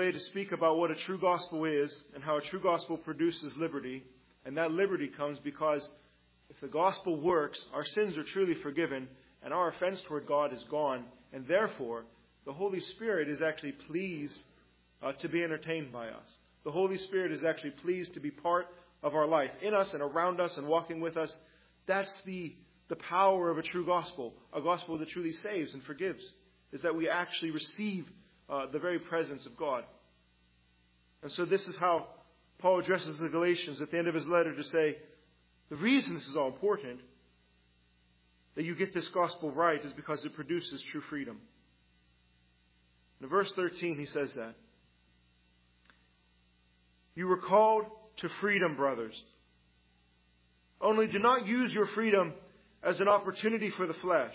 way to speak about what a true gospel is and how a true gospel produces liberty. And that liberty comes because if the gospel works, our sins are truly forgiven and our offense toward God is gone. And therefore, the Holy Spirit is actually pleased to be entertained by us. The Holy Spirit is actually pleased to be part of our life, in us and around us and walking with us. That's the power of a true gospel, a gospel that truly saves and forgives, is that we actually receive the very presence of God. And so this is how Paul addresses the Galatians at the end of his letter to say, the reason this is all important, that you get this gospel right, is because it produces true freedom. In verse 13, he says that. You were called to freedom, brothers. Only do not use your freedom as an opportunity for the flesh,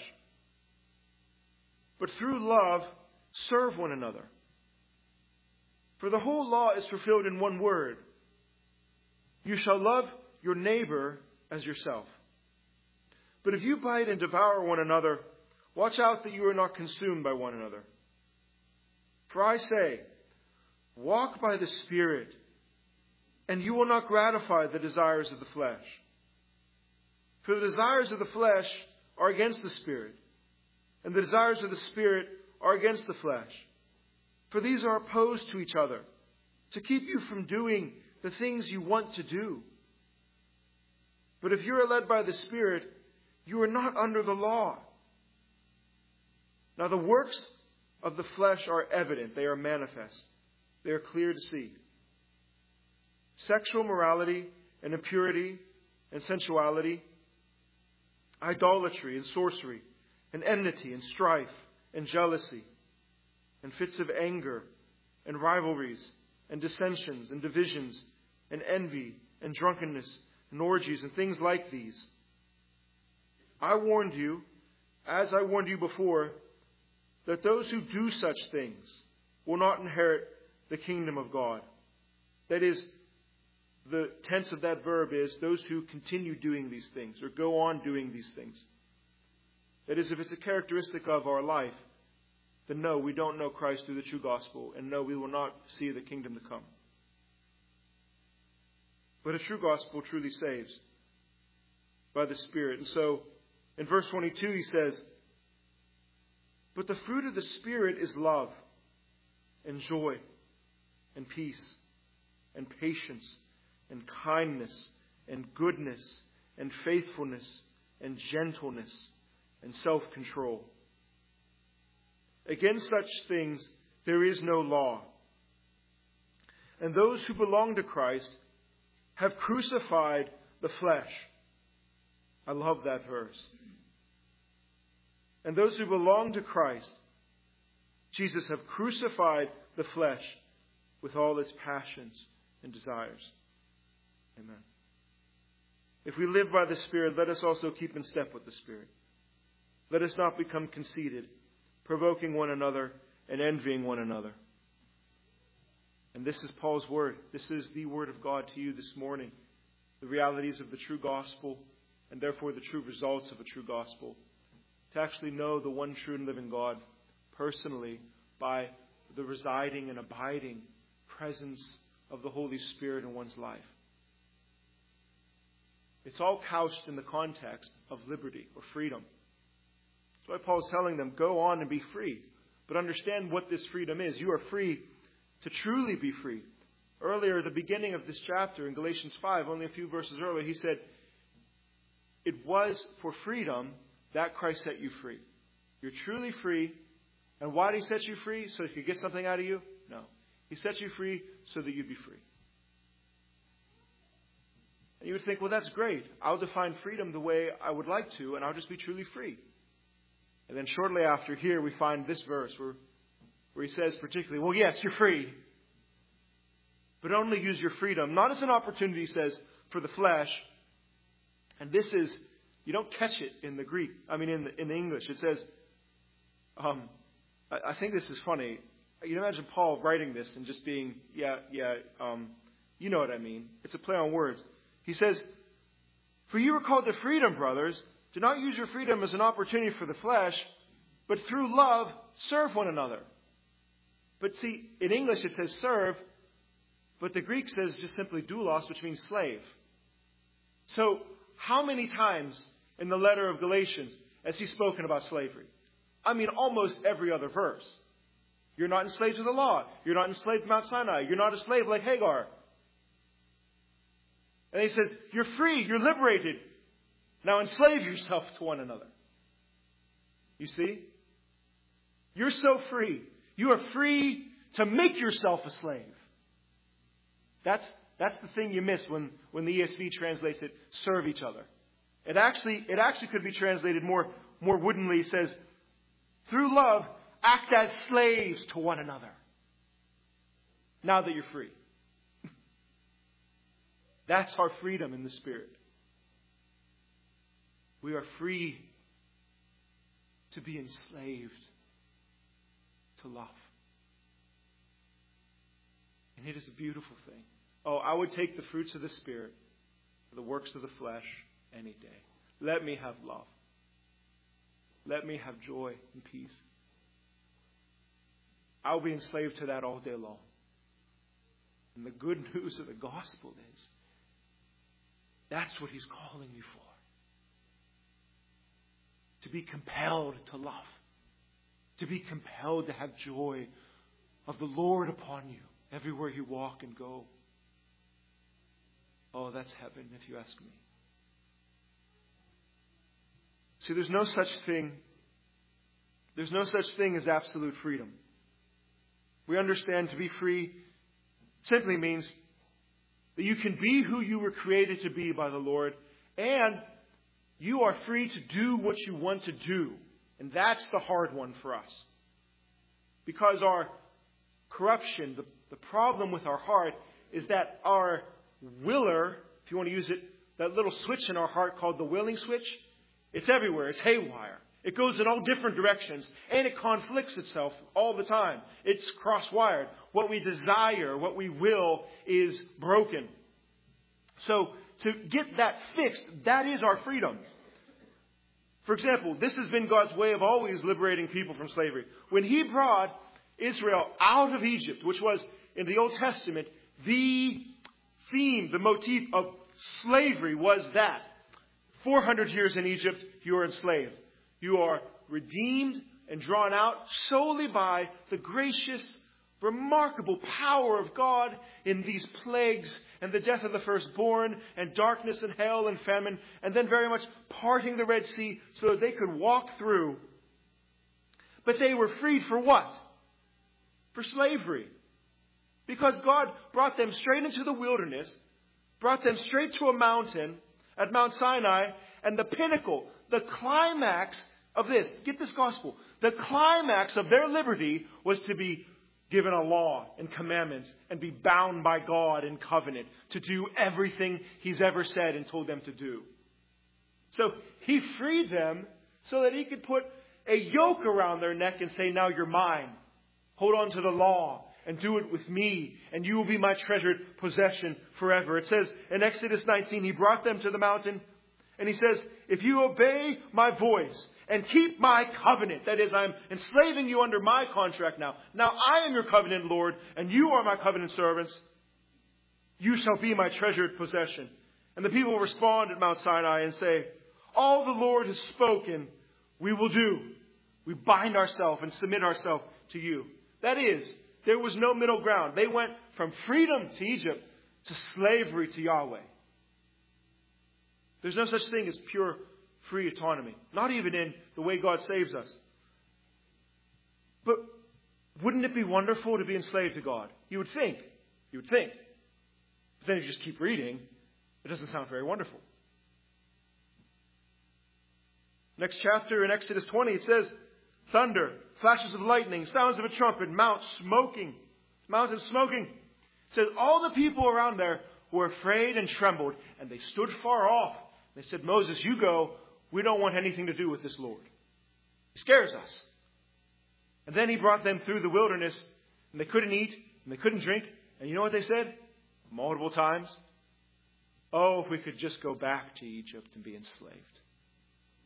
but through love, serve one another. For the whole law is fulfilled in one word. You shall love your neighbor as yourself. But if you bite and devour one another, watch out that you are not consumed by one another. For I say, walk by the Spirit, and you will not gratify the desires of the flesh. For the desires of the flesh are against the Spirit, and the desires of the Spirit are against the flesh. For these are opposed to each other, to keep you from doing the things you want to do. But if you are led by the Spirit, you are not under the law. Now the works of the flesh are evident. They are manifest. They are clear to see. Sexual morality and impurity and sensuality, idolatry and sorcery, and enmity and strife and jealousy, and fits of anger and rivalries and dissensions and divisions and envy and drunkenness and orgies and things like these. I warned you, as I warned you before, that those who do such things will not inherit the kingdom of God. That is, the tense of that verb is those who continue doing these things or go on doing these things. That is, if it's a characteristic of our life, then no, we don't know Christ through the true gospel, and no, we will not see the kingdom to come. But a true gospel truly saves by the Spirit. And so, in verse 22, he says, but the fruit of the Spirit is love and joy and peace and patience and kindness and goodness and faithfulness and gentleness and self-control. Against such things there is no law. And those who belong to Christ have crucified the flesh. I love that verse. And those who belong to Christ, Jesus, have crucified the flesh with all its passions and desires. Amen. If we live by the Spirit, let us also keep in step with the Spirit. Let us not become conceited, provoking one another and envying one another. And this is Paul's word. This is the word of God to you this morning. The realities of the true gospel, and therefore the true results of a true gospel. To actually know the one true and living God personally by the residing and abiding presence of the Holy Spirit in one's life. It's all couched in the context of liberty or freedom. That's why Paul's telling them, go on and be free. But understand what this freedom is. You are free to truly be free. Earlier, at the beginning of this chapter in Galatians 5, only a few verses earlier, he said, it was for freedom that Christ set you free. You're truly free. And why did he set you free? So he could get something out of you? No. He set you free so that you'd be free. And you would think, well, that's great. I'll define freedom the way I would like to, and I'll just be truly free. And then shortly after here, we find this verse where he says particularly, well, yes, you're free. But only use your freedom, not as an opportunity, he says, for the flesh. And this is, you don't catch it in the Greek, in the English. It says, I think this is funny. You can imagine Paul writing this and just being, you know what I mean. It's a play on words. He says, for you were called to freedom, brothers. Do not use your freedom as an opportunity for the flesh, but through love, serve one another. But see, in English it says serve, but the Greek says just simply doulos, which means slave. So, how many times in the letter of Galatians has he spoken about slavery? I mean, almost every other verse. You're not enslaved to the law. You're not enslaved to Mount Sinai. You're not a slave like Hagar. And he says, you're free. You're liberated. Now enslave yourself to one another. You see? You're so free. You are free to make yourself a slave. That's the thing you miss when the ESV translates it, serve each other. It actually could be translated more woodenly. It says, through love, act as slaves to one another. Now that you're free. That's our freedom in the Spirit. We are free to be enslaved to love. And it is a beautiful thing. Oh, I would take the fruits of the Spirit for the works of the flesh any day. Let me have love. Let me have joy and peace. I'll be enslaved to that all day long. And the good news of the gospel is that's what He's calling you for. To be compelled to love. To be compelled to have joy of the Lord upon you everywhere you walk and go. Oh, that's heaven, if you ask me. See, there's no such thing as absolute freedom. We understand to be free simply means that you can be who you were created to be by the Lord, and you are free to do what you want to do. And that's the hard one for us. Because our corruption, the problem with our heart is that our willer, if you want to use it, that little switch in our heart called the willing switch, it's everywhere. It's haywire. It goes in all different directions. And it conflicts itself all the time. It's cross-wired. What we desire, what we will, is broken. So, to get that fixed, that is our freedom. For example, this has been God's way of always liberating people from slavery. When He brought Israel out of Egypt, which was, in the Old Testament, the theme, the motif of slavery was that. 400 years in Egypt, you are enslaved. You are redeemed and drawn out solely by the gracious, remarkable power of God in these plagues and the death of the firstborn and darkness and hell and famine, and then very much parting the Red Sea so that they could walk through. But they were freed for what? For slavery. Because God brought them straight into the wilderness, brought them straight to a mountain at Mount Sinai, and the pinnacle, the climax of this, get this gospel, the climax of their liberty was to be given a law and commandments and be bound by God in covenant to do everything He's ever said and told them to do. So He freed them so that He could put a yoke around their neck and say, now you're mine. Hold on to the law and do it with me, and you will be my treasured possession forever. It says in Exodus 19, He brought them to the mountain, and He says, if you obey my voice and keep my covenant, that is, I'm enslaving you under my contract now. Now I am your covenant Lord, and you are my covenant servants. You shall be my treasured possession. And the people respond at Mount Sinai and say, all the Lord has spoken, we will do. We bind ourselves and submit ourselves to you. That is, there was no middle ground. They went from freedom to Egypt to slavery to Yahweh. There's no such thing as pure free autonomy. Not even in the way God saves us. But wouldn't it be wonderful to be enslaved to God? You would think. You would think. But then you just keep reading. It doesn't sound very wonderful. Next chapter in Exodus 20 it says, thunder, flashes of lightning, sounds of a trumpet, mountains smoking. It says all the people around there were afraid and trembled, and they stood far off. They said, Moses, you go. We don't want anything to do with this Lord. He scares us. And then He brought them through the wilderness, and they couldn't eat, and they couldn't drink. And you know what they said? Multiple times. Oh, if we could just go back to Egypt and be enslaved.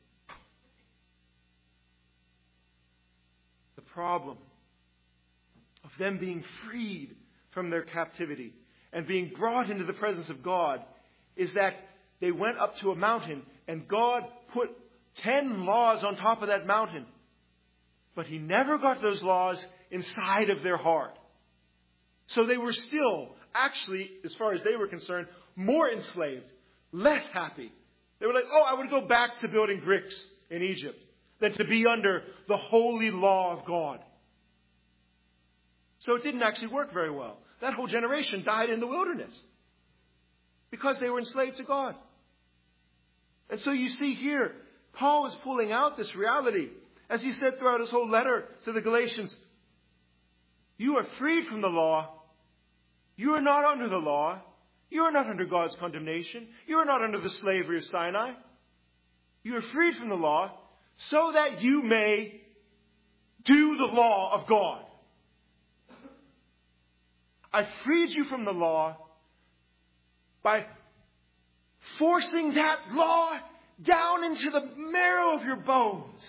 The problem of them being freed from their captivity and being brought into the presence of God is that they went up to a mountain and God put 10 laws on top of that mountain. But He never got those laws inside of their heart. So they were still, actually, as far as they were concerned, more enslaved, less happy. They were like, oh, I would go back to building bricks in Egypt than to be under the holy law of God. So it didn't actually work very well. That whole generation died in the wilderness because they were enslaved to God. And so you see here, Paul is pulling out this reality. As he said throughout his whole letter to the Galatians, you are freed from the law. You are not under the law. You are not under God's condemnation. You are not under the slavery of Sinai. You are freed from the law so that you may do the law of God. I freed you from the law by forcing that law down into the marrow of your bones.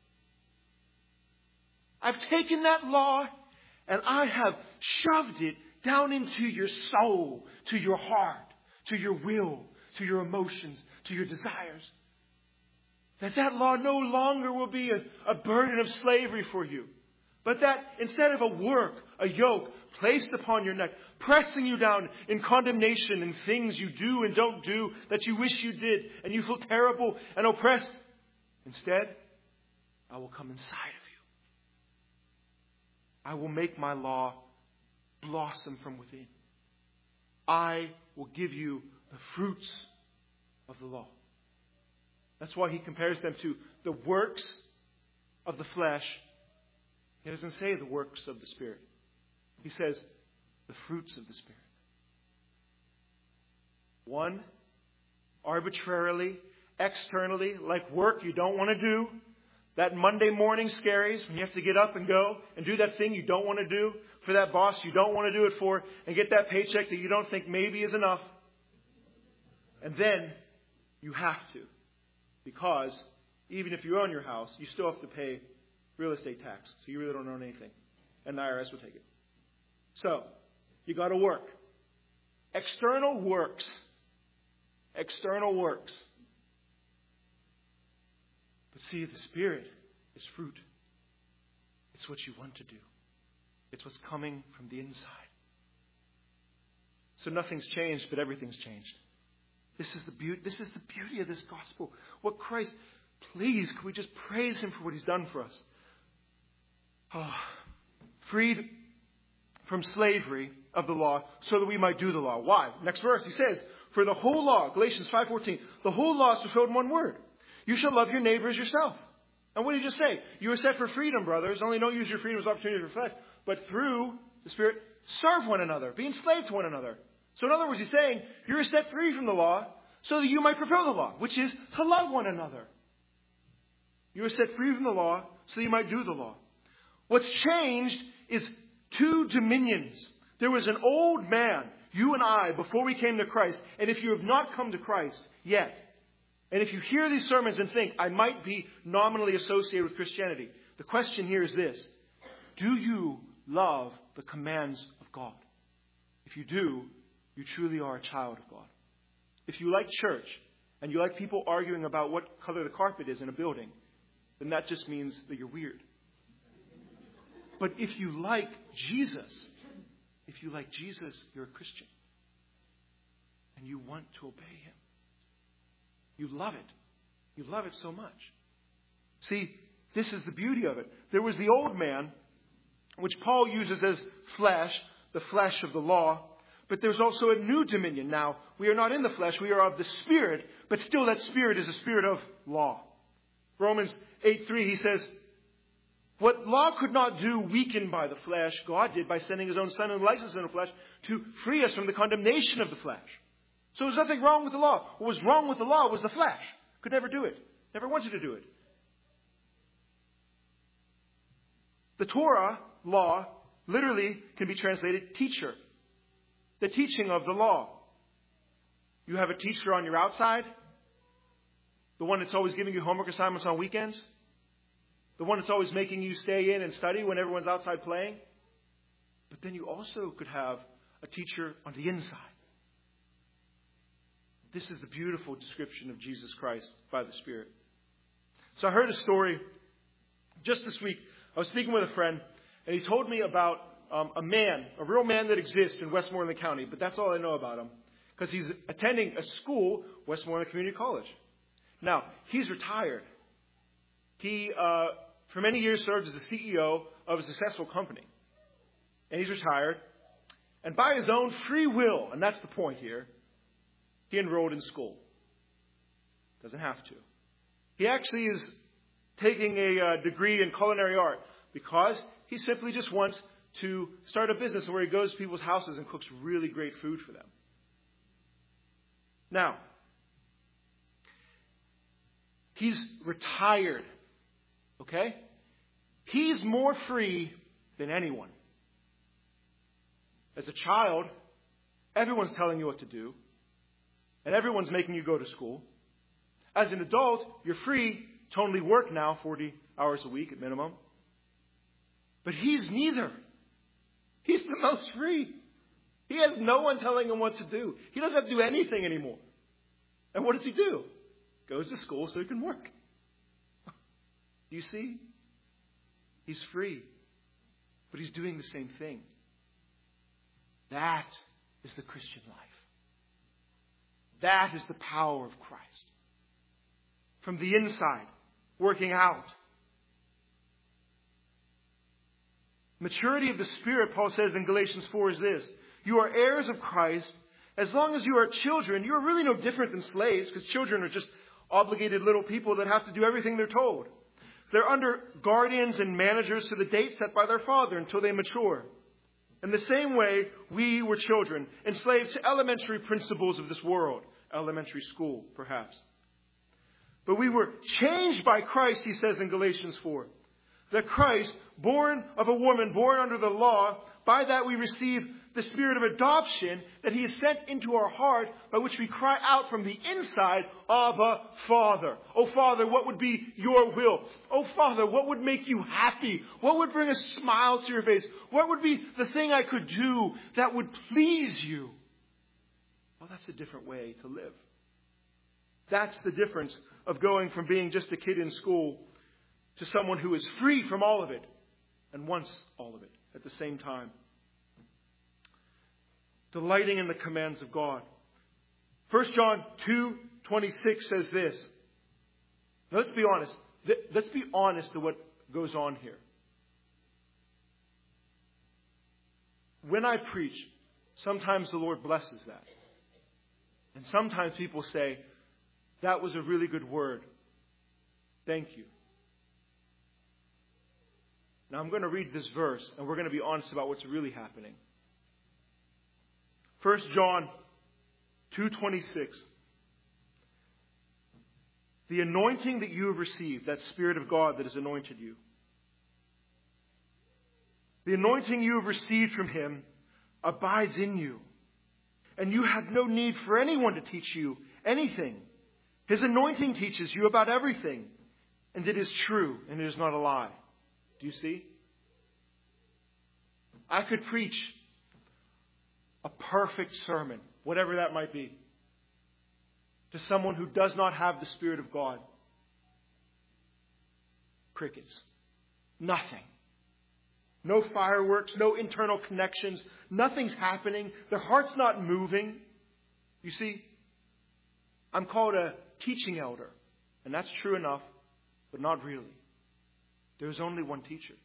I've taken that law and I have shoved it down into your soul, to your heart, to your will, to your emotions, to your desires. That law no longer will be a burden of slavery for you. But that instead of a work, a yoke placed upon your neck, pressing you down in condemnation and things you do and don't do that you wish you did and you feel terrible and oppressed, instead, I will come inside of you. I will make my law blossom from within. I will give you the fruits of the law. That's why he compares them to the works of the flesh. He doesn't say the works of the Spirit. He says the fruits of the Spirit. One, arbitrarily, externally, like work you don't want to do. That Monday morning scaries when you have to get up and go and do that thing you don't want to do for that boss you don't want to do it for and get that paycheck that you don't think maybe is enough. And then you have to. Because even if you own your house, you still have to pay real estate tax. So you really don't own anything. And the IRS will take it. So, you got to work. External works. External works. But see, the Spirit is fruit. It's what you want to do. It's what's coming from the inside. So nothing's changed, but everything's changed. This is the beauty of this gospel. What Christ, please, can we just praise Him for what He's done for us? Oh, freed from slavery of the law so that we might do the law. Why? Next verse, he says, for the whole law, Galatians 5:14, the whole law is fulfilled in one word. You shall love your neighbor as yourself. And what did he just say? You are set for freedom, brothers. Only don't use your freedom as opportunity to reflect, but through the Spirit, serve one another, be enslaved to one another. So in other words, he's saying, you're set free from the law so that you might fulfill the law, which is to love one another. You are set free from the law so that you might do the law. What's changed is two dominions. There was an old man, you and I, before we came to Christ. And if you have not come to Christ yet, and if you hear these sermons and think, I might be nominally associated with Christianity, the question here is this. Do you love the commands of God? If you do, you truly are a child of God. If you like church, and you like people arguing about what color the carpet is in a building, then that just means that you're weird. But if you like Jesus, you're a Christian. And you want to obey Him. You love it. You love it so much. See, this is the beauty of it. There was the old man, which Paul uses as flesh, the flesh of the law. But there's also a new dominion. Now, we are not in the flesh, we are of the Spirit. But still that Spirit is a spirit of law. Romans 8:3, he says, what law could not do, weakened by the flesh, God did by sending His own Son in the likeness of the flesh to free us from the condemnation of the flesh. So there's nothing wrong with the law. What was wrong with the law was the flesh. Could never do it. Never wanted to do it. The Torah, law, literally can be translated teacher. The teaching of the law. You have a teacher on your outside. The one that's always giving you homework assignments on weekends. The one that's always making you stay in and study when everyone's outside playing. But then you also could have a teacher on the inside. This is the beautiful description of Jesus Christ by the Spirit. So I heard a story just this week. I was speaking with a friend, and he told me about a real man that exists in Westmoreland County, but that's all I know about him, because he's attending a school, Westmoreland Community College. Now, he's retired. He, for many years, served as the CEO of a successful company. And he's retired. And by his own free will, and that's the point here, he enrolled in school. Doesn't have to. He actually is taking a degree in culinary art because he simply just wants to start a business where he goes to people's houses and cooks really great food for them. Now, he's retired. Okay? He's more free than anyone. As a child, everyone's telling you what to do. And everyone's making you go to school. As an adult, you're free to only work now 40 hours a week at minimum. But he's neither. He's the most free. He has no one telling him what to do. He doesn't have to do anything anymore. And what does he do? Goes to school so he can work. Do you see? He's free. But he's doing the same thing. That is the Christian life. That is the power of Christ. From the inside, working out. Maturity of the Spirit, Paul says in Galatians 4, is this. You are heirs of Christ. As long as you are children, you are really no different than slaves, because children are just obligated little people that have to do everything they're told. They're under guardians and managers to the date set by their father until they mature. In the same way, we were children, enslaved to elementary principles of this world. Elementary school, perhaps. But we were changed by Christ, he says in Galatians 4. That Christ, born of a woman, born under the law, by that we receive the spirit of adoption that he has sent into our heart, by which we cry out from the inside, Abba, Father. Oh, Father, what would be your will? Oh, Father, what would make you happy? What would bring a smile to your face? What would be the thing I could do that would please you? Well, that's a different way to live. That's the difference of going from being just a kid in school to someone who is free from all of it and wants all of it at the same time. Delighting in the commands of God. 1 John 2:26 says this. Now, let's be honest. Let's be honest to what goes on here. When I preach, sometimes the Lord blesses that. And sometimes people say, that was a really good word. Thank you. Now I'm going to read this verse, and we're going to be honest about what's really happening. 1 John 2:26. The anointing that you have received, that Spirit of God that has anointed you. The anointing you have received from Him abides in you. And you have no need for anyone to teach you anything. His anointing teaches you about everything. And it is true, and it is not a lie. Do you see? I could preach a perfect sermon, whatever that might be, to someone who does not have the Spirit of God. Crickets. Nothing. No fireworks, no internal connections. Nothing's happening. Their heart's not moving. You see, I'm called a teaching elder. And that's true enough, but not really. There's only one teacher.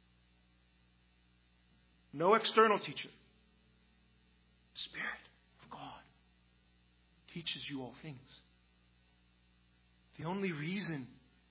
No external teacher. The Spirit of God teaches you all things. The only reason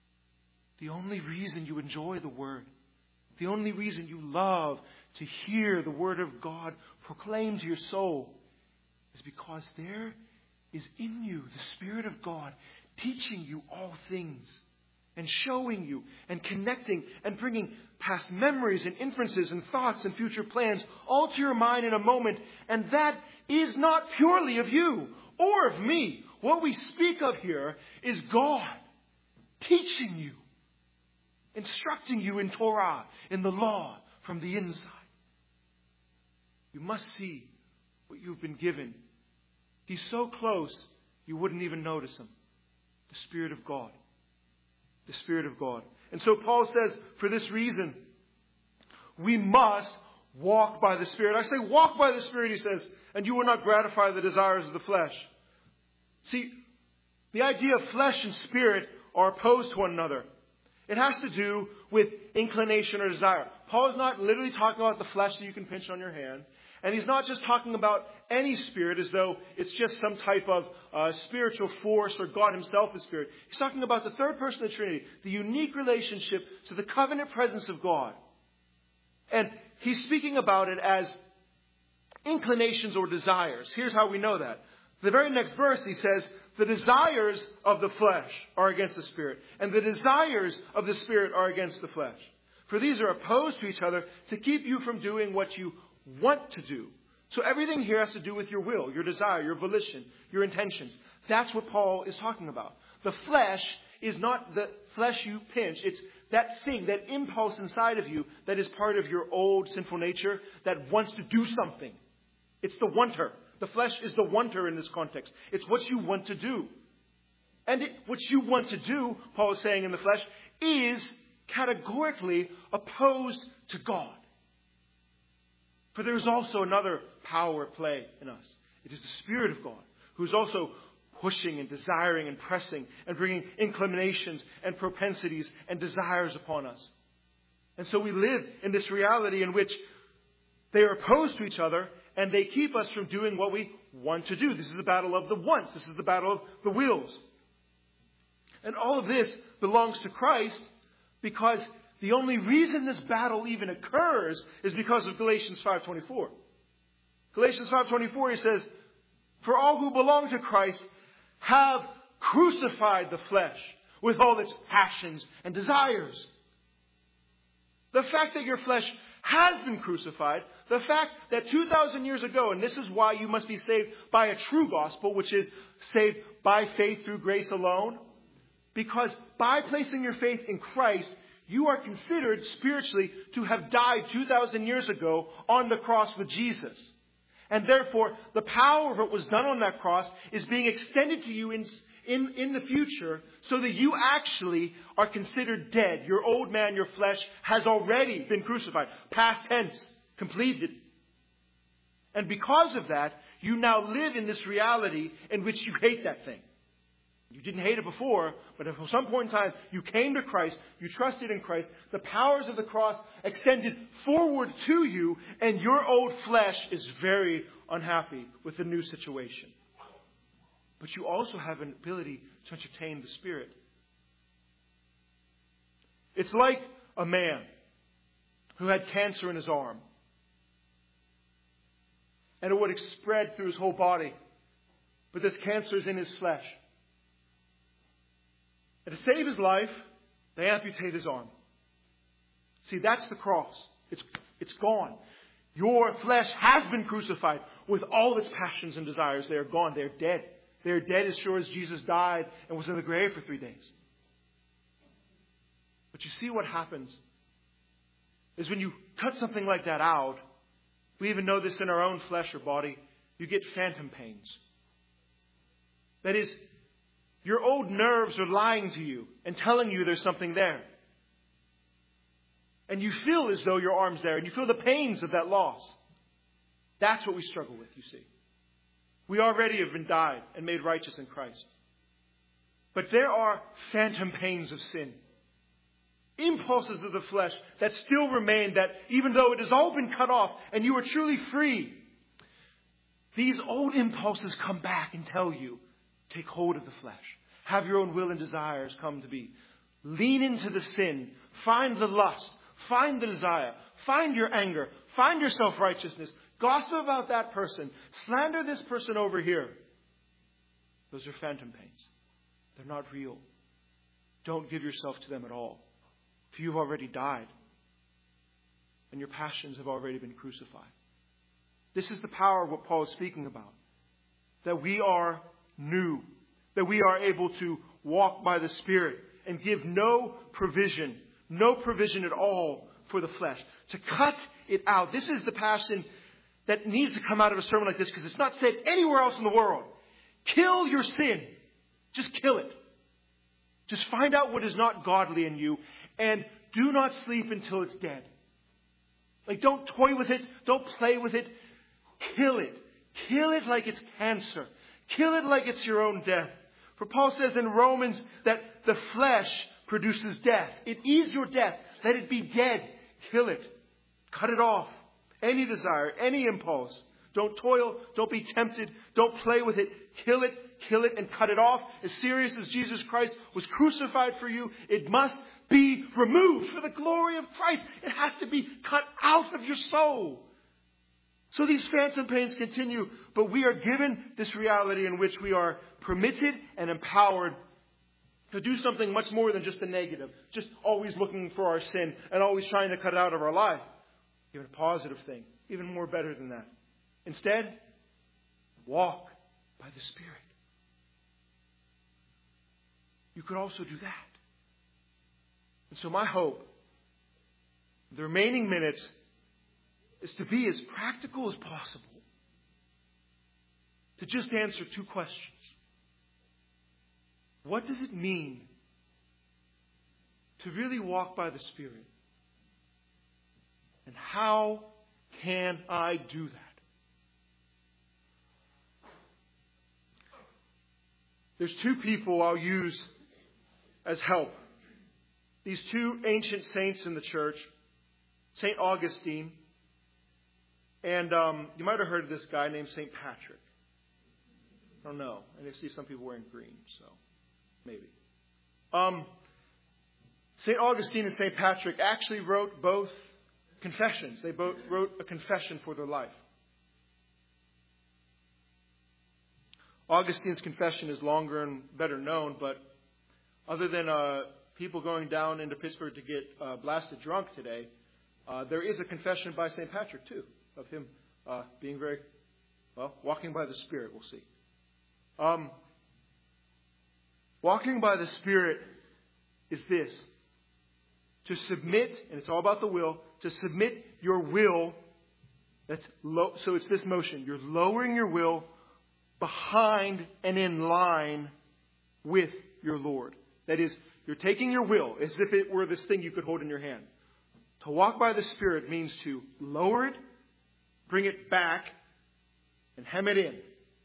you enjoy the Word, the only reason you love to hear the Word of God proclaimed to your soul is because there is in you the Spirit of God teaching you all things and showing you and connecting and bringing past memories and inferences and thoughts and future plans all to your mind in a moment. And that is not purely of you or of me. What we speak of here is God teaching you, instructing you in Torah, in the law, from the inside. You must see what you've been given. He's so close, you wouldn't even notice him. The Spirit of God. The Spirit of God. And so Paul says, for this reason, we must walk by the Spirit. I say walk by the Spirit, he says, and you will not gratify the desires of the flesh. See, the idea of flesh and spirit are opposed to one another. It has to do with inclination or desire. Paul is not literally talking about the flesh that you can pinch on your hand. And he's not just talking about any spirit as though it's just some type of spiritual force or God himself is spirit. He's talking about the third person of the Trinity, the unique relationship to the covenant presence of God. And he's speaking about it as inclinations or desires. Here's how we know that. The very next verse he says, the desires of the flesh are against the Spirit, and the desires of the Spirit are against the flesh. For these are opposed to each other to keep you from doing what you want to do. So everything here has to do with your will, your desire, your volition, your intentions. That's what Paul is talking about. The flesh is not the flesh you pinch. It's that thing, that impulse inside of you that is part of your old sinful nature that wants to do something. It's the wanter. The flesh is the wanter in this context. It's what you want to do. And what you want to do, Paul is saying in the flesh, is categorically opposed to God. For there is also another power at play in us. It is the Spirit of God, who is also pushing and desiring and pressing and bringing inclinations and propensities and desires upon us. And so we live in this reality in which they are opposed to each other and they keep us from doing what we want to do. This is the battle of the wants. This is the battle of the wills. And all of this belongs to Christ because the only reason this battle even occurs is because of Galatians 5:24. Galatians 5:24, he says, for all who belong to Christ have crucified the flesh with all its passions and desires. The fact that your flesh has been crucified, the fact that 2,000 years ago, and this is why you must be saved by a true gospel, which is saved by faith through grace alone, because by placing your faith in Christ, you are considered spiritually to have died 2,000 years ago on the cross with Jesus. And therefore, the power of what was done on that cross is being extended to you in the future so that you actually are considered dead. Your old man, your flesh, has already been crucified. Past tense, completed. And because of that, you now live in this reality in which you hate that thing. You didn't hate it before, but at some point in time, you came to Christ, you trusted in Christ, the powers of the cross extended forward to you, and your old flesh is very unhappy with the new situation. But you also have an ability to entertain the Spirit. It's like a man who had cancer in his arm. And it would have spread through his whole body. But this cancer is in his flesh. And to save his life, they amputate his arm. See, that's the cross. It's gone. Your flesh has been crucified with all its passions and desires. They are gone. They are dead. They are dead as sure as Jesus died and was in the grave for 3 days. But you see what happens is when you cut something like that out, we even know this in our own flesh or body, you get phantom pains. That is, your old nerves are lying to you and telling you there's something there. And you feel as though your arm's there and you feel the pains of that loss. That's what we struggle with, you see. We already have been died and made righteous in Christ. But there are phantom pains of sin. Impulses of the flesh that still remain, that even though it has all been cut off and you are truly free, these old impulses come back and tell you, take hold of the flesh. Have your own will and desires come to be. Lean into the sin. Find the lust. Find the desire. Find your anger. Find your self-righteousness. Gossip about that person. Slander this person over here. Those are phantom pains. They're not real. Don't give yourself to them at all. For you've already died. And your passions have already been crucified. This is the power of what Paul is speaking about. That we are new. That we are able to walk by the Spirit and give no provision at all for the flesh. To cut it out. This is the passion that needs to come out of a sermon like this, because it's not said anywhere else in the world. Kill your sin. Just kill it. Just find out what is not godly in you, and do not sleep until it's dead. Like, don't toy with it. Don't play with it. Kill it. Kill it like it's cancer. Kill it like it's your own death. For Paul says in Romans that the flesh produces death. It is your death. Let it be dead. Kill it. Cut it off. Any desire, any impulse. Don't toil. Don't be tempted. Don't play with it. Kill it. Kill it and cut it off. As serious as Jesus Christ was crucified for you, it must be removed for the glory of Christ. It has to be cut out of your soul. So these phantom pains continue, but we are given this reality in which we are permitted and empowered to do something much more than just the negative, just always looking for our sin and always trying to cut it out of our life. Even a positive thing, even more better than that. Instead, walk by the Spirit. You could also do that. And so my hope, the remaining minutes, is to be as practical as possible. To just answer two questions. What does it mean to really walk by the Spirit? And how can I do that? There's two people I'll use as help. These two ancient saints in the church, St. Augustine, and you might have heard of this guy named St. Patrick. I don't know. I see some people wearing green, so maybe. St. Augustine and St. Patrick actually wrote both confessions. They both wrote a confession for their life. Augustine's confession is longer and better known, but other than people going down into Pittsburgh to get blasted drunk today, there is a confession by St. Patrick, too, of him being very, walking by the Spirit, we'll see. Walking by the Spirit is this: to submit, and it's all about the will, to submit your will. So it's this motion. You're lowering your will behind and in line with your Lord. That is, you're taking your will as if it were this thing you could hold in your hand. To walk by the Spirit means to lower it, bring it back, and hem it in.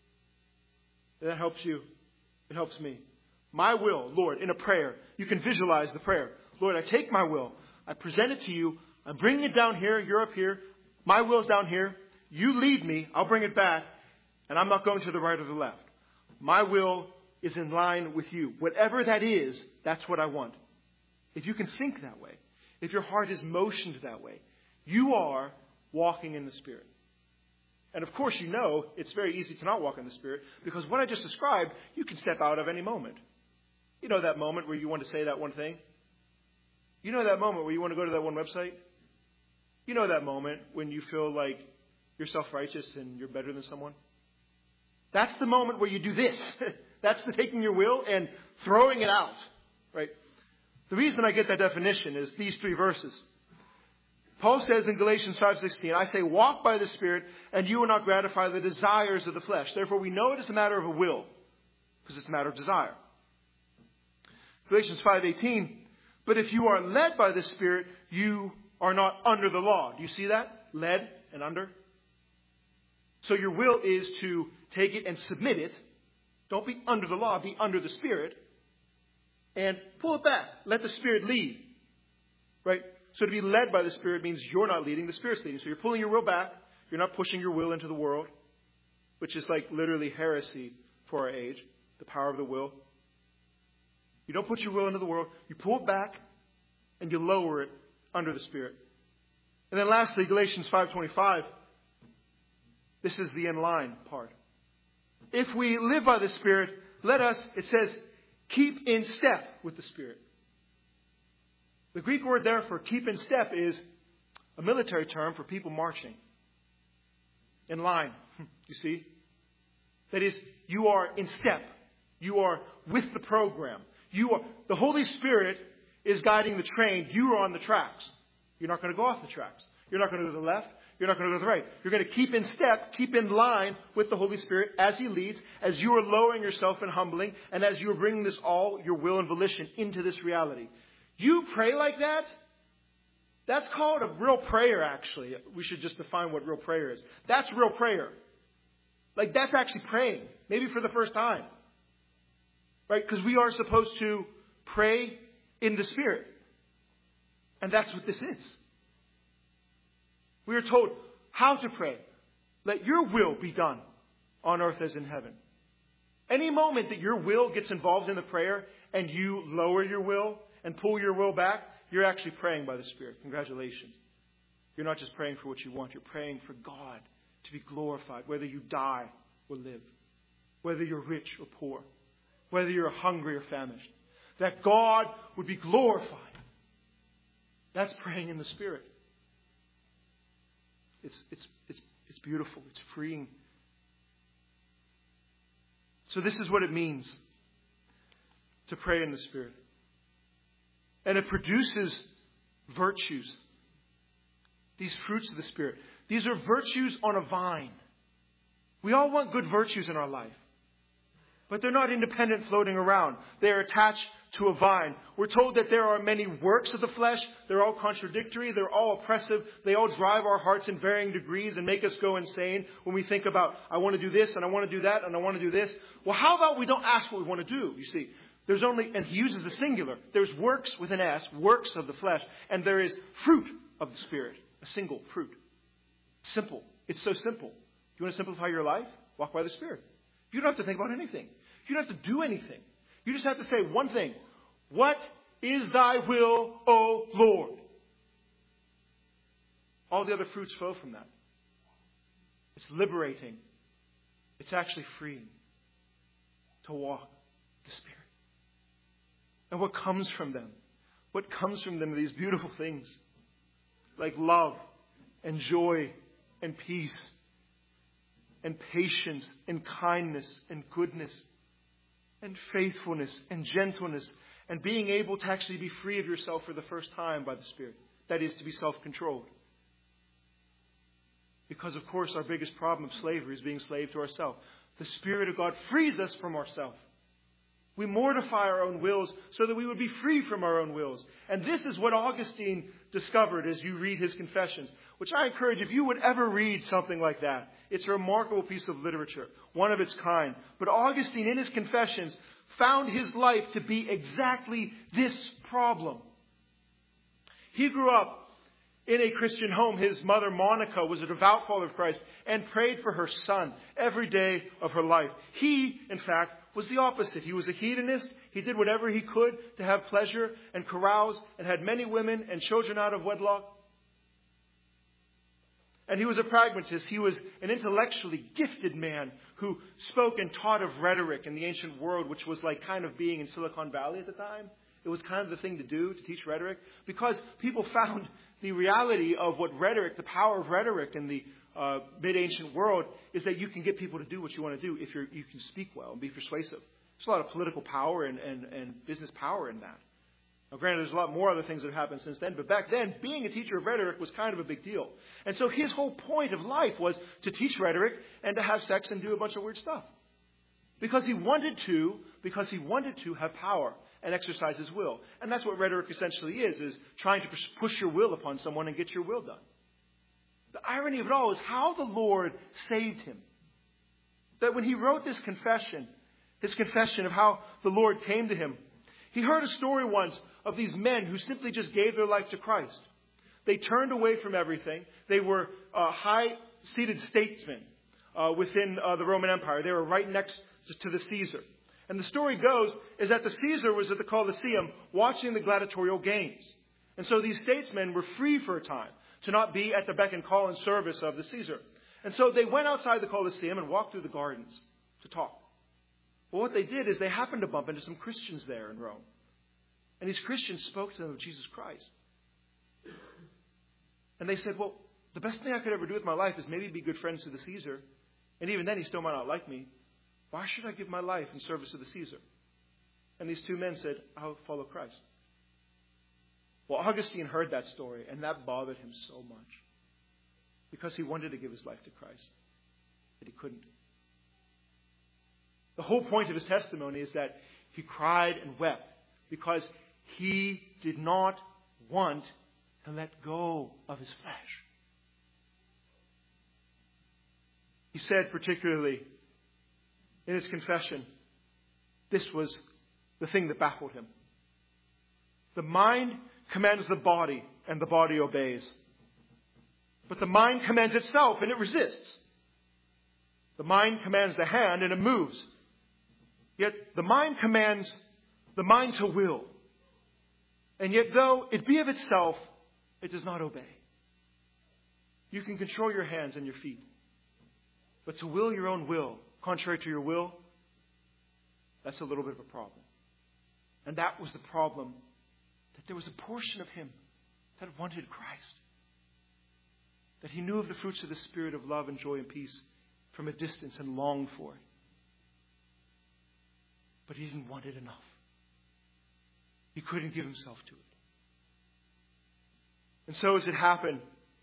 That helps you. It helps me. My will, Lord, in a prayer. You can visualize the prayer. Lord, I take my will. I present it to you. I'm bringing it down here. You're up here. My will's down here. You lead me. I'll bring it back. And I'm not going to the right or the left. My will is in line with you. Whatever that is, that's what I want. If you can think that way, if your heart is motioned that way, you are walking in the Spirit. And of course, you know it's very easy to not walk in the Spirit, because what I just described, you can step out of any moment. You know that moment where you want to say that one thing? You know that moment where you want to go to that one website? You know that moment when you feel like you're self-righteous and you're better than someone? That's the moment where you do this. That's the taking your will and throwing it out. Right? The reason I get that definition is these three verses. Paul says in Galatians 5:16, I say, walk by the Spirit, and you will not gratify the desires of the flesh. Therefore, we know it is a matter of a will, because it's a matter of desire. Galatians 5:18, but if you are led by the Spirit, you are not under the law. Do you see that? Led and under. So your will is to take it and submit it. Don't be under the law, be under the Spirit. And pull it back. Let the Spirit lead. Right? So to be led by the Spirit means you're not leading, the Spirit's leading. So you're pulling your will back. You're not pushing your will into the world, which is like literally heresy for our age, the power of the will. You don't put your will into the world. You pull it back and you lower it under the Spirit. And then lastly, Galatians 5:25. This is the in line part. If we live by the Spirit, let us, it says, keep in step with the Spirit. The Greek word there for keep in step is a military term for people marching. In line. You see? That is, you are in step. You are with the program. The Holy Spirit is guiding the train. You are on the tracks. You're not going to go off the tracks. You're not going to go to the left. You're not going to go to the right. You're going to keep in step, keep in line with the Holy Spirit as He leads, as you are lowering yourself and humbling, and as you are bringing this all, your will and volition, into this reality. You pray like that? That's called a real prayer, actually. We should just define what real prayer is. That's real prayer. Like, that's actually praying. Maybe for the first time. Right? Because we are supposed to pray in the Spirit. And that's what this is. We are told how to pray. Let your will be done on earth as in heaven. Any moment that your will gets involved in the prayer and you lower your will and pull your will back, you're actually praying by the Spirit. Congratulations. You're not just praying for what you want. You're praying for God to be glorified, whether you die or live, whether you're rich or poor, whether you're hungry or famished. That God would be glorified. That's praying in the Spirit. It's beautiful. It's freeing. So this is what it means to pray in the Spirit. And it produces virtues. These fruits of the Spirit. These are virtues on a vine. We all want good virtues in our life. But they're not independent floating around. They're attached to a vine. We're told that there are many works of the flesh. They're all contradictory. They're all oppressive. They all drive our hearts in varying degrees and make us go insane when we think about, I want to do this and I want to do that and I want to do this. Well, how about we don't ask what we want to do? You see, there's only, and he uses the singular. There's works with an S, works of the flesh. And there is fruit of the Spirit. A single fruit. Simple. It's so simple. You want to simplify your life? Walk by the Spirit. You don't have to think about anything. You don't have to do anything. You just have to say one thing. What is thy will, O Lord? All the other fruits flow from that. It's liberating. It's actually freeing to walk the Spirit. And what comes from them? What comes from them are these beautiful things. Like love and joy and peace and patience and kindness and goodness and faithfulness and gentleness and being able to actually be free of yourself for the first time by the Spirit. That is, to be self-controlled. Because, of course, our biggest problem of slavery is being slave to ourselves. The Spirit of God frees us from ourselves. We mortify our own wills so that we would be free from our own wills. And this is what Augustine discovered as you read his Confessions, which I encourage, if you would ever read something like that, it's a remarkable piece of literature, one of its kind. But Augustine, in his Confessions, found his life to be exactly this problem. He grew up in a Christian home. His mother, Monica, was a devout follower of Christ and prayed for her son every day of her life. He, in fact, was the opposite. He was a hedonist. He did whatever he could to have pleasure and carouse and had many women and children out of wedlock. And he was a pragmatist. He was an intellectually gifted man who spoke and taught of rhetoric in the ancient world, which was like kind of being in Silicon Valley at the time. It was kind of the thing to do, to teach rhetoric, because people found the reality of what rhetoric, the power of rhetoric in the mid-ancient world, is that you can get people to do what you want to do if you can speak well and be persuasive. There's a lot of political power and business power in that. Now, granted, there's a lot more other things that have happened since then, but back then, being a teacher of rhetoric was kind of a big deal. And so his whole point of life was to teach rhetoric and to have sex and do a bunch of weird stuff. Because he wanted to have power and exercise his will. And that's what rhetoric essentially is trying to push your will upon someone and get your will done. The irony of it all is how the Lord saved him. That when he wrote this confession, his confession of how the Lord came to him, he heard a story once of these men who simply just gave their life to Christ. They turned away from everything. They were high-seated statesmen within the Roman Empire. They were right next to the Caesar. And the story goes is that the Caesar was at the Colosseum watching the gladiatorial games. And so these statesmen were free for a time to not be at the beck and call and service of the Caesar. And so they went outside the Colosseum and walked through the gardens to talk. Well, what they did is they happened to bump into some Christians there in Rome. And these Christians spoke to them of Jesus Christ. And they said, well, the best thing I could ever do with my life is maybe be good friends to the Caesar. And even then, he still might not like me. Why should I give my life in service to the Caesar? And these two men said, I'll follow Christ. Well, Augustine heard that story, and that bothered him so much. because he wanted to give his life to Christ, but he couldn't. The whole point of his testimony is that he cried and wept because he did not want to let go of his flesh. He said particularly in his confession, this was the thing that baffled him. The mind commands the body, and the body obeys. But the mind commands itself, and it resists. The mind commands the hand, and it moves. Yet the mind commands the mind to will. And yet though it be of itself, it does not obey. You can control your hands and your feet. But to will your own will, contrary to your will, that's a little bit of a problem. And that was the problem, that there was a portion of him that wanted Christ. That he knew of the fruits of the Spirit of love and joy and peace from a distance and longed for it. But he didn't want it enough. He couldn't give himself to it. And so as it happened,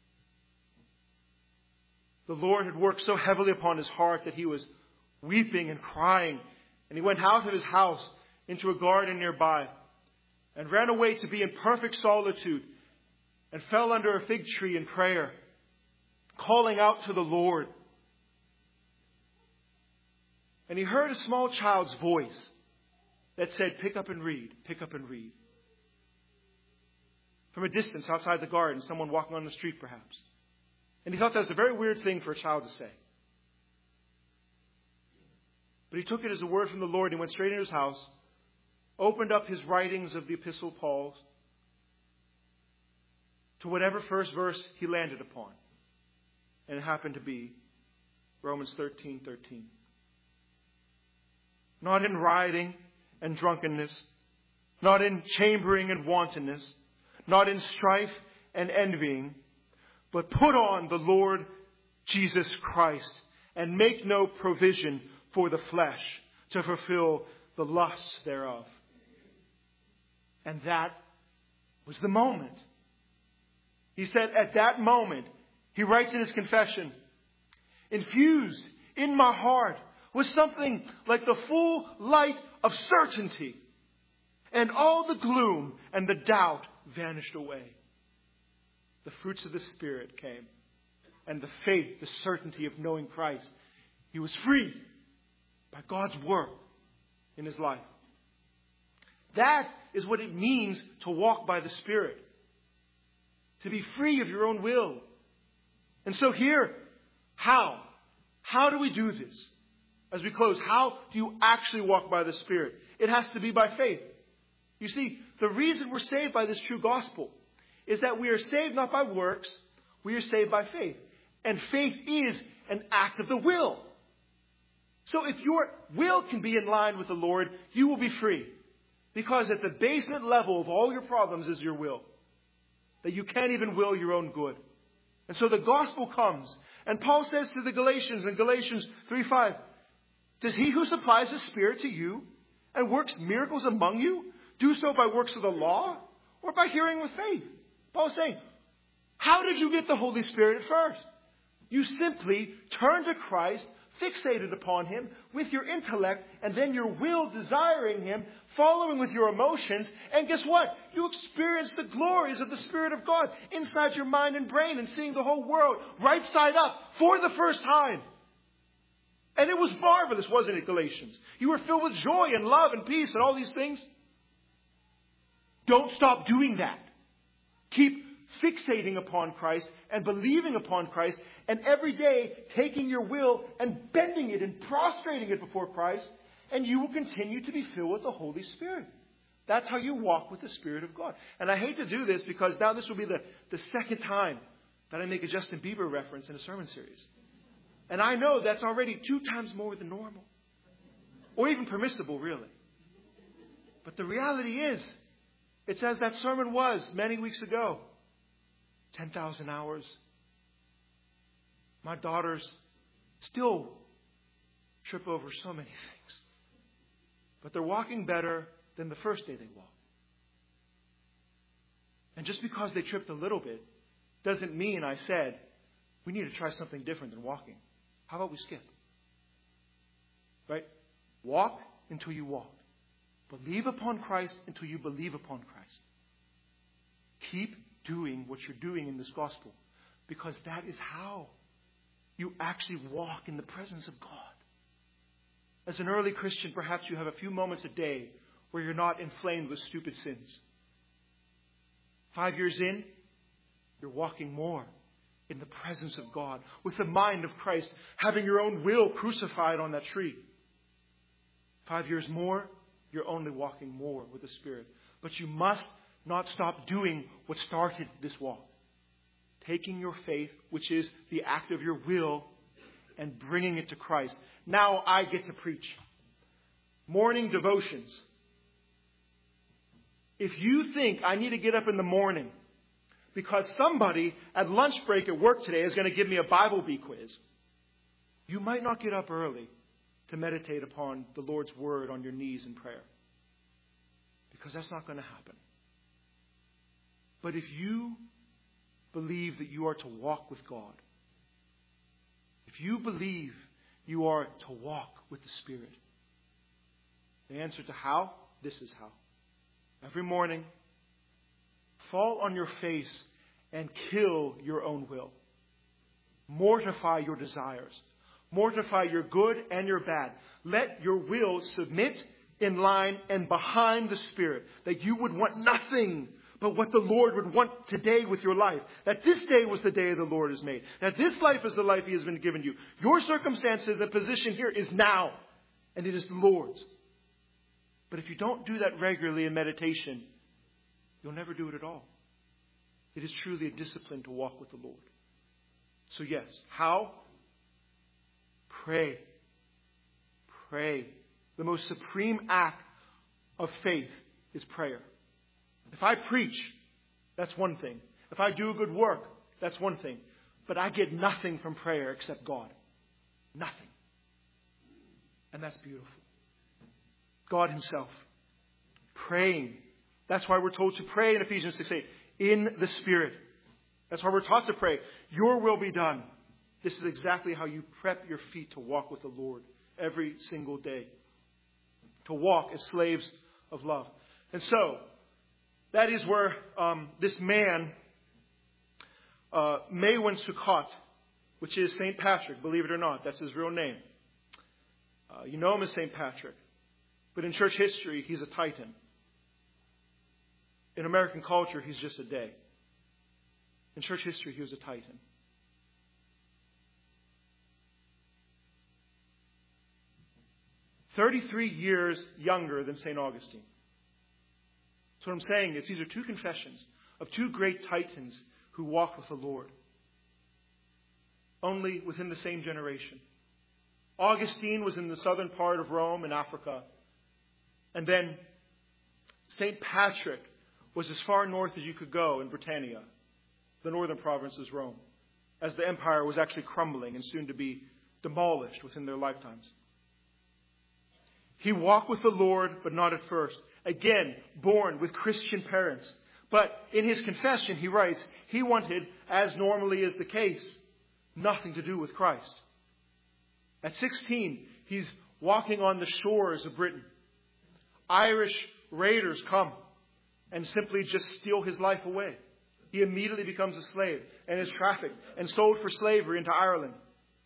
the Lord had worked so heavily upon his heart that he was weeping and crying. And he went out of his house into a garden nearby and ran away to be in perfect solitude and fell under a fig tree in prayer, calling out to the Lord. And he heard a small child's voice that said, pick up and read, pick up and read. From a distance outside the garden, someone walking on the street perhaps. And he thought that was a very weird thing for a child to say. But he took it as a word from the Lord and he went straight into his house, opened up his writings of the Epistle of Paul to whatever first verse he landed upon. And it happened to be Romans 13:13. Not in rioting and drunkenness, not in chambering and wantonness, not in strife and envying, but put on the Lord Jesus Christ and make no provision for the flesh to fulfill the lusts thereof. And that was the moment. He said at that moment, he writes in his confession, infused in my heart was something like the full light of certainty. And all the gloom and the doubt vanished away. The fruits of the Spirit came. And the faith, the certainty of knowing Christ. He was free by God's work in his life. That is what it means to walk by the Spirit. To be free of your own will. And so here, how? How do we do this? As we close, how do you actually walk by the Spirit? It has to be by faith. You see, the reason we're saved by this true gospel is that we are saved not by works, we are saved by faith. And faith is an act of the will. So if your will can be in line with the Lord, you will be free. Because at the basement level of all your problems is your will. That you can't even will your own good. And so the gospel comes. And Paul says to the Galatians in Galatians 3:5, does he who supplies the Spirit to you and works miracles among you do so by works of the law or by hearing with faith? Paul's saying, how did you get the Holy Spirit at first? You simply turn to Christ, fixated upon him with your intellect and then your will desiring him, following with your emotions. And guess what? You experience the glories of the Spirit of God inside your mind and brain and seeing the whole world right side up for the first time. And it was marvelous, wasn't it, Galatians? You were filled with joy and love and peace and all these things. Don't stop doing that. Keep fixating upon Christ and believing upon Christ and every day taking your will and bending it and prostrating it before Christ, and you will continue to be filled with the Holy Spirit. That's how you walk with the Spirit of God. And I hate to do this because now this will be the second time that I make a Justin Bieber reference in a sermon series. And I know that's already 2 times more than normal. Or even permissible, really. But the reality is, it's as that sermon was many weeks ago. 10,000 hours. My daughters still trip over so many things. But they're walking better than the first day they walked. And just because they tripped a little bit doesn't mean I said, We need to try something different than walking. How about we skip? Right? Walk until you walk. Believe upon Christ until you believe upon Christ. Keep doing what you're doing in this gospel, because that is how you actually walk in the presence of God. As an early Christian, perhaps you have a few moments a day where you're not inflamed with stupid sins. 5 years in, you're walking more in the presence of God, with the mind of Christ, having your own will crucified on that tree. 5 years more, you're only walking more with the Spirit. But you must not stop doing what started this walk. Taking your faith, which is the act of your will, and bringing it to Christ. Now I get to preach. Morning devotions. If you think I need to get up in the morning because somebody at lunch break at work today is going to give me a Bible bee quiz, you might not get up early to meditate upon the Lord's Word on your knees in prayer. Because that's not going to happen. But if you believe that you are to walk with God, if you believe you are to walk with the Spirit, the answer to how, this is how. Every morning, fall on your face and kill your own will. Mortify your desires. Mortify your good and your bad. Let your will submit in line and behind the Spirit, that you would want nothing but what the Lord would want today with your life. That this day was the day the Lord has made. That this life is the life He has been given you. Your circumstances and position here is now, and it is the Lord's. But if you don't do that regularly in meditation, you'll never do it at all. It is truly a discipline to walk with the Lord. So yes, how? Pray. Pray. The most supreme act of faith is prayer. If I preach, that's one thing. If I do a good work, that's one thing. But I get nothing from prayer except God. Nothing. And that's beautiful. God Himself. Praying. That's why we're told to pray in Ephesians 6:8. In the Spirit. That's why we're taught to pray. Your will be done. This is exactly how you prep your feet to walk with the Lord every single day. To walk as slaves of love. And so, that is where this man, Maewyn Succat, which is St. Patrick, believe it or not, that's his real name. You know him as St. Patrick. But in church history, he's a titan. In American culture, he's just a day. In church history, he was a titan. "33 years younger than St. Augustine." So what I'm saying is these are two confessions of two great titans who walked with the Lord. Only within the same generation. Augustine was in the southern part of Rome in Africa. And then St. Patrick was as far north as you could go in Britannia, the northern province is Rome, as the empire was actually crumbling and soon to be demolished within their lifetimes. He walked with the Lord, but not at first. Again, born with Christian parents. But in his confession, he writes, he wanted, as normally is the case, nothing to do with Christ. At 16, he's walking on the shores of Britain. Irish raiders come and simply just steal his life away. He immediately becomes a slave and is trafficked and sold for slavery into Ireland.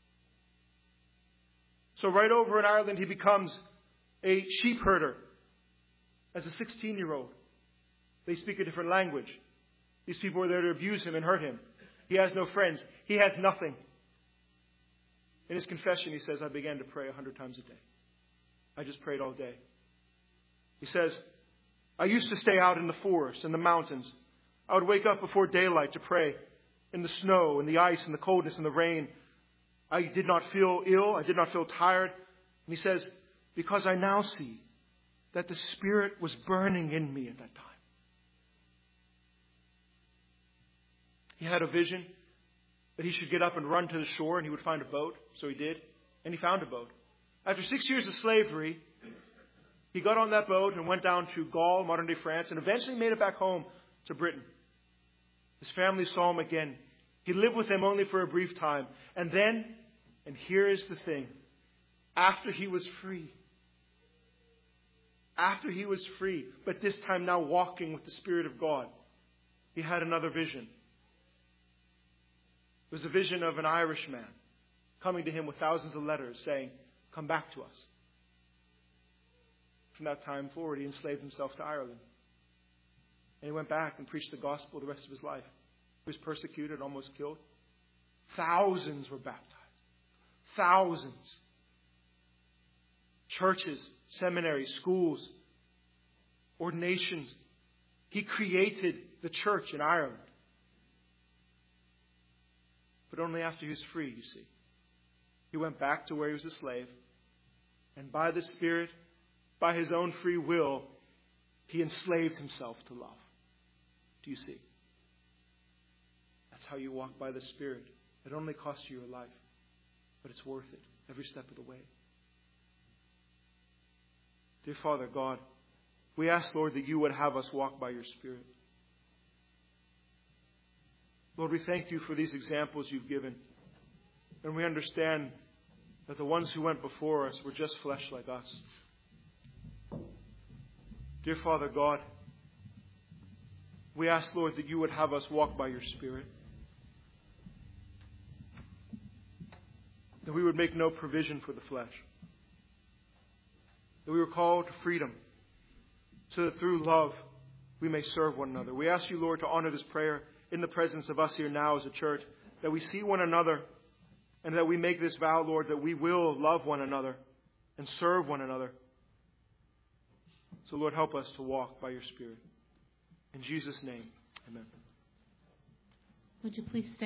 So right over in Ireland, he becomes a sheep herder as a 16-year-old. They speak a different language. These people are there to abuse him and hurt him. He has no friends. He has nothing. In his confession, he says, I began to pray 100 times a day. I just prayed all day. He says, I used to stay out in the forest and the mountains. I would wake up before daylight to pray in the snow and the ice and the coldness and the rain. I did not feel ill. I did not feel tired. And he says, because I now see that the Spirit was burning in me at that time. He had a vision that he should get up and run to the shore and he would find a boat. So he did. And he found a boat. After 6 years of slavery, he got on that boat and went down to Gaul, modern-day France, and eventually made it back home to Britain. His family saw him again. He lived with them only for a brief time. And then, and here is the thing, after he was free, but this time now walking with the Spirit of God, he had another vision. It was a vision of an Irishman coming to him with thousands of letters saying, "Come back to us." From that time forward, he enslaved himself to Ireland. And he went back and preached the gospel the rest of his life. He was persecuted, almost killed. Thousands were baptized. Thousands. Churches, seminaries, schools, ordinations. He created the church in Ireland. But only after he was free, you see. He went back to where he was a slave. And by the Spirit, by his own free will, he enslaved himself to love. Do you see? That's how you walk by the Spirit. It only costs you your life, but it's worth it every step of the way. Dear Father God, we ask, Lord, that you would have us walk by your Spirit. Lord, we thank you for these examples you've given. And we understand that the ones who went before us were just flesh like us. Dear Father God, we ask, Lord, that you would have us walk by your Spirit. That we would make no provision for the flesh. That we were called to freedom, so that through love we may serve one another. We ask you, Lord, to honor this prayer in the presence of us here now as a church, that we see one another and that we make this vow, Lord, that we will love one another and serve one another. So, Lord, help us to walk by your Spirit. In Jesus' name, amen. Would you please stand?